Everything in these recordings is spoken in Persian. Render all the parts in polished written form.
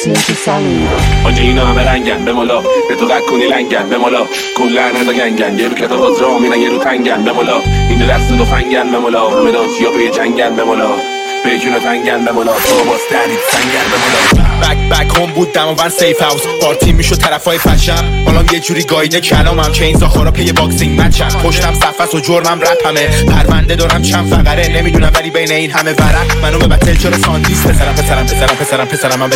listening to Salud. آنجا اینا همه رنگن به مالا به تو قد کنی لنگن به مالا کلن ردا گنگن یه کتاب از راه میرن یه رو تنگن به مالا این دست تو فنگن به مالا مداد یا به جنگن به مالا به جون تنگن به مالا تو باز دنید سنگن به مالا بک هم بود دماوند سیف هاوس پارتی میشد طرفای فشم حالا یه جوری گایده کلامم که این زاخارا پی باکسینگ مچم پشتم صفحه و جرمم رپمه پرونده دارم چند فقره نمیدونم ولی بین این همه ورق منو به بتل چرا ساندیس پسرم من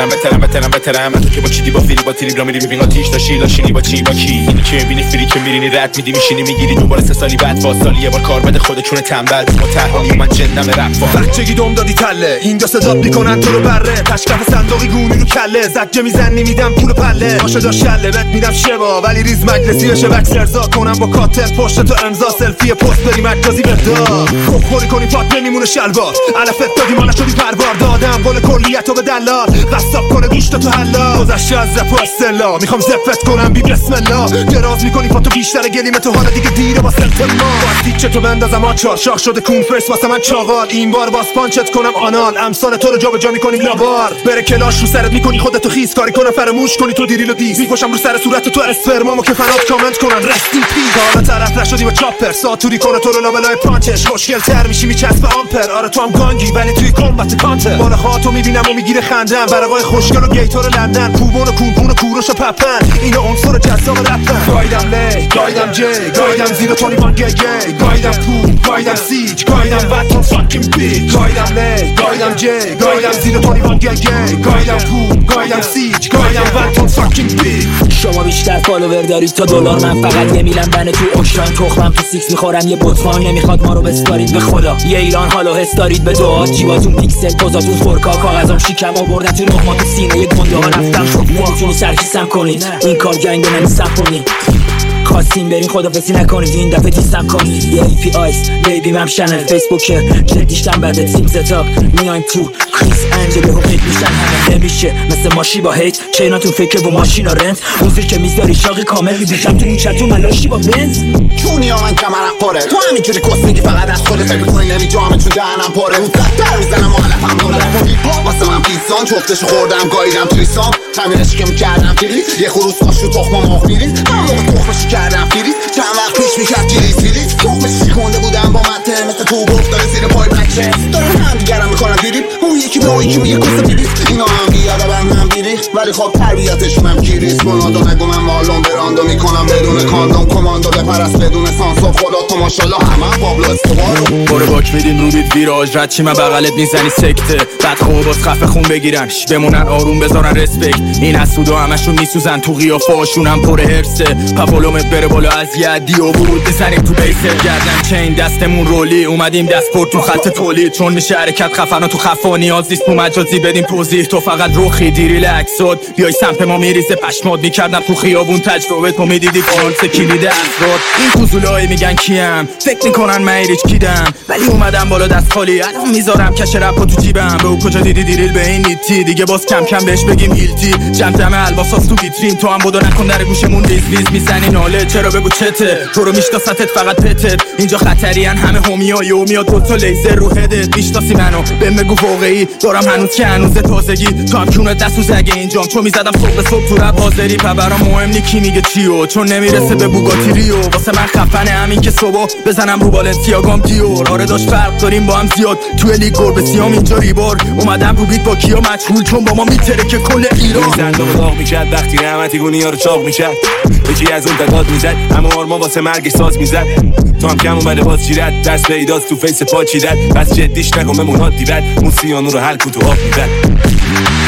بترم من تو که با چیدی با فیلی با تیلی میری میبین آتیش داشی لاشینی با چی با کی اینی که میبینی فیلی که میرینی رد میدی میشینی میگیری دوباره 3 سالی بعد فاصله یه بار کار بده خودشون تنبل متحالی من جندم رپ بچگی دم دادی تله اینجا صدا میکنن تو رو بره تشکف صندوقی گونی رو کله زجه میزنی میدم پول پله باشه داشت شله بهت میدم شبا ولی ریز مجلسی بشه وکس ارضا کنم با کاتل پشت تو امضا سلفی پست بری مجازی بردا خوری کنی پات نمیمونه شلوار علفت دادی مالا شدی پروار دادم قول کلیتو به دلال قصاب کنه گوشت تو حلا گذشته از رپ و اصطلاح میخوام زفت کنم بی بسم الله دراز میکنی پاتو بیشتر گلیم تو حالا دیگه دیره واسه ما وقتی تو بندازم آچار شاخ شده کون فرس واسه من چاغال این بار باز پانچت کنم آنال امسال تو رو جابجا میکنیم لابار بره کلاش رو سرت میکنی خودتو خیس کاری کنم فراموش کنی تو دیریل و دیز میپاشم رو سر صورت تو اسپرمامو که فنات کامنت کنن رستی پی حالا طرف نشدی با چاپر ساتوری کنه تو رو لابلای پانچش خوشگل تر میشی میچسب آمپر آره تو هم گانگی ولی توی کامبت کانتر بالا خاطو میبینم و میگیره خندم برقای خوشگل و گیتار لندن کوبون و کونپون و کوروش و پپن اینا عنصر جذاب رپن گایدم لی گایدم جی گایدم زیرو 21 گی گایدم پو گایدم سیج گایدم واتون فاکینگ بیچ گایدم لی گایدم جی گایدم زیرو 21 گی گایدم پو گایدم سیج گایدم واتون فاکینگ بیچ شما بیشتر فالوور دارید تا دلار من فقط یه میلم بنه تو اوشان تخمم تو سیکس میخورم یه بوتفان نمیخواد ما رو بسپارید به خدا یه ایران حالا حس دارید به دعا جیباتون پیکسل پوزاتون فورکا کاغذام شیکم آوردن تو نقمات سینه یه گنده ها رفتم نمیتونی سرکیسم کنید این کار جنگ نمیسم کنید خواستین برین خدافزی نکنید این دفعه دیستم کنید یه ای پی آیس بیبی مم شنل فیسبوکر جدیشتم بعد تیم ستاپ میایم تو کریس انجل و پیک میشن همه نمیشه مثل ماشی با هیت چیناتون فکر با ماشینا رنت موزیر که میذاری شاقی کامل میبیشم تو این چتون ملاشی با بنز چونی ها من کمرم پاره تو همینجوری کس میگی فقط از خودت فکر کنی نمیجامه چون دهنم پاره اون در میزنم مخالفم کنه واسه من پیزان چفتشو خوردم گاییدم توی سام تمیرش که میکردم فیلیس یه خروس باش تو تخمم آخ میریز من موقع تخمشو کردم فیلیس چند وقت پیش میکرد فیلیس تخمش شیخونده بودم با منته مثل تو گفت داره زیر پای بچه دارم هم دیگرم میکنم دیریب اون یکی به اون یکی میگه کس بیلیس اینا هم بیاده بند هم بیریخ ولی خب تربیتشون هم گیریست گنادا نگو من مالون براندو میکنم بدون کاندوم کماندو بپرست بدون سانس و خدا تو ماشالله همه پابلو اسکوبارو برو باک میدیم رو دید ویراج رد چی من بغلت میزنی سکته بعد خوب باز خفه خون بگیرن بمونن آروم بذارن رسپکت این اسودا همشون میسوزن تو قیافه هاشون هم پر هرسه پاپولومت بره بالا از یدی و ورود بزنیم تو بیسر گردن چین دستمون رولی اومدیم دست پر تو خط تولید چون میشه حرکت خفنا تو خفا نیاز نیست تو مجازی بدیم توضیح تو فقط روخی دیری لکسود بیای سمت ما میریزه پشمات میکردم تو خیابون تجربه تو میدیدی فانس کلید اسرار این کوزولایی میگن کیم فکر میکنن من ایریچ کیدم ولی اومدم بالا دست خالی الان میذارم کش رپا تو جیبم به کجا دیدی دیریل به این نیتی دیگه باز کم کم بهش بگیم هیلتی جمع الباساس تو ویترین تو هم بودو نکن در گوشمون ریز میزنی ناله چرا بگو چته تو رو میشناستت فقط پتت اینجا خطریان همه همیای و میاد دوتا لیزر رو هدت میشناسی منو بهم بگو واقعی دارم هنوز که هنوز تازگی تو هم کونت دستو زگه اینجام چون میزدم صبح تو رپ حاضری برام مهم نی کی میگه چیو چون نمیرسه به بوگاتی ریو واسه من خفنه همین که صبح بزنم رو بالنسیاگام دیور آره داشت فرق داریم با هم زیاد تو لیگ گربه سیام اینجا ریبار اومدم رو بیت با کیا مجهول چون با ما میتره که کل ایران زنده و داغ میشد وقتی رحمتی گونیا رو چاق میشد یکی از اون داد میزد اما آرما واسه مرگ ساز میزد تو هم کم اومده باز جیرت دست به ایداز تو فیس پا چیدت بس جدیش نگم بمون هاد دیبت اون سیانو رو حل کن تو آب میبد